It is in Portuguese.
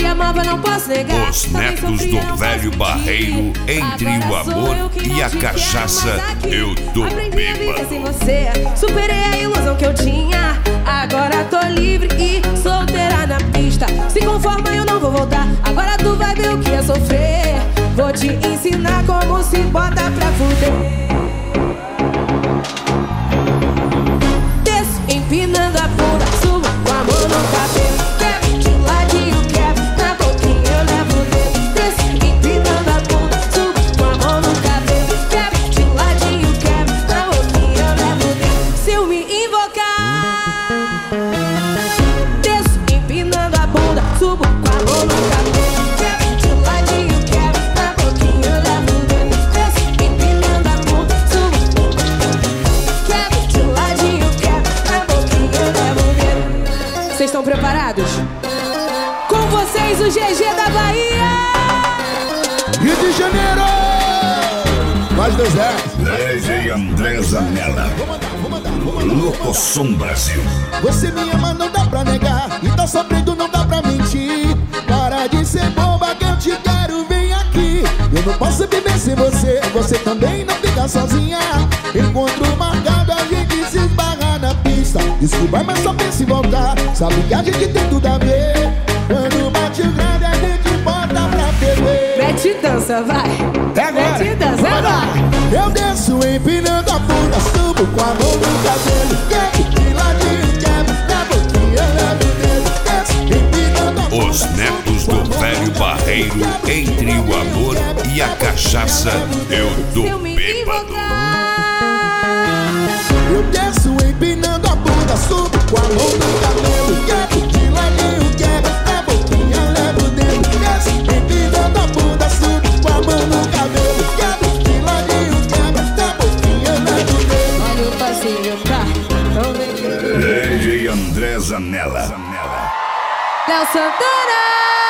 te amava, não posso negar. Os netos do velho barreiro, entre o amor e a cachaça, eu tô bêbado. Sem você, superei a ilusão que eu tinha. Agora tô livre e solteira na pista. Se conforma, eu não vou voltar. Agora tu vai ver o que é sofrer. Vou te ensinar como se bota pra fuder. Desço, empinando a bunda, subo com a mão no cabelo. Quebro de ladinho, quebro, na boquinha eu levo o dedo. Desço, empinando a bunda, subo com a mão no cabelo. Quebro de ladinho, quebro, na boquinha eu levo o dedo. Se eu me invocar, desço, empinando a bunda, subo com a mão no cabelo. Quebro de ladinho, quebro, na boquinha eu levo o dedo. Desço, empinando a bunda, subo, quebro de ladinho, quebro, na boquinha eu levo o dedo. Vocês estão preparados? Com vocês, o GG da Bahia! Rio de Janeiro! Mais dois DJ André Zanella, Locosom Brasil. Você me ama, não dá pra negar. E tá sofrendo, não dá pra mentir. Para de ser boba que eu te quero, vem aqui. Eu não posso viver sem você. Você também não fica sozinha. Encontro marcado, a gente se esbarra na pista. Desculpa, mas só pensa em voltar. Sabe que a gente tem tudo a ver. Quando bate o grande, a gente bota pra beber. Mete dança, vai! Mete dança, vai! Eu desço empinando a bunda, subo com a mão no cabelo. Quebro de ladinho, quebro, na boquinha eu levo o dedo. Desço empinando a bunda. Os netos do velho barreiro, entre o amor e a cachaça, eu tô bêbado. Eu desço empinando a bunda, subo com a mão no cabelo. Quebro de ladinho, quebro, na boquinha eu levo o dedo. Desço empinando a bunda, subo com a mão no cabelo. Quebro de ladinho, quebro, na boquinha eu levo o dedo. Olha o passinho, tá? Então vem. DJ André Zanella. Léo Santana!